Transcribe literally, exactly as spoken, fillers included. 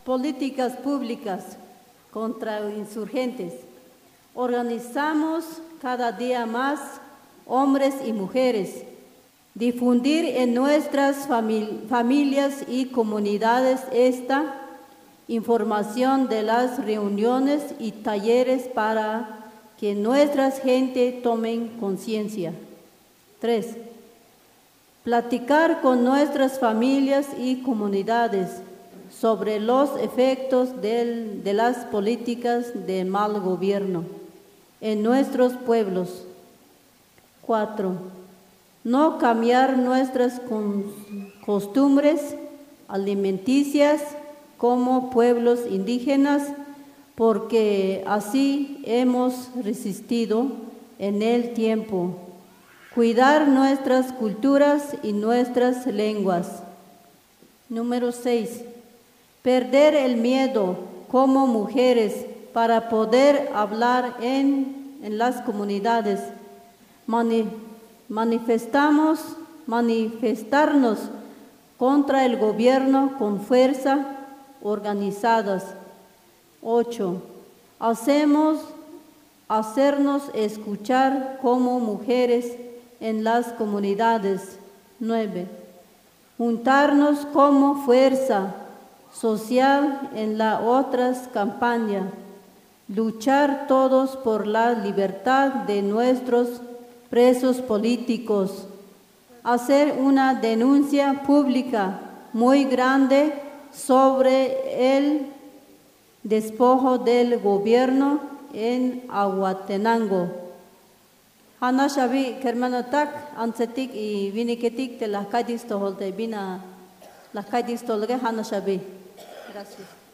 políticas públicas contra insurgentes. Organizamos cada día más hombres y mujeres. Difundir en nuestras famili- familias y comunidades esta información de las reuniones y talleres para que nuestras gente tomen conciencia. Tres. Platicar con nuestras familias y comunidades sobre los efectos del, de las políticas de mal gobierno en nuestros pueblos. Cuatro. No cambiar nuestras costumbres alimenticias como pueblos indígenas, porque así hemos resistido en el tiempo. Cuidar nuestras culturas y nuestras lenguas. Número seis. Perder el miedo como mujeres para poder hablar en, en las comunidades. Mani, manifestamos, manifestarnos contra el gobierno con fuerza organizadas. Ocho. Hacemos, hacernos escuchar como mujeres en las comunidades. Nueve. Juntarnos como fuerza social en las otras campañas. Luchar todos por la libertad de nuestros presos políticos. Hacer una denuncia pública muy grande sobre el despojo del gobierno en Aguatenango. Hana Shabi, Kermanotak, Ansetik y Viniketik de las calles Toholte, Vina las calles Tolge, Hana Shabi. Gracias.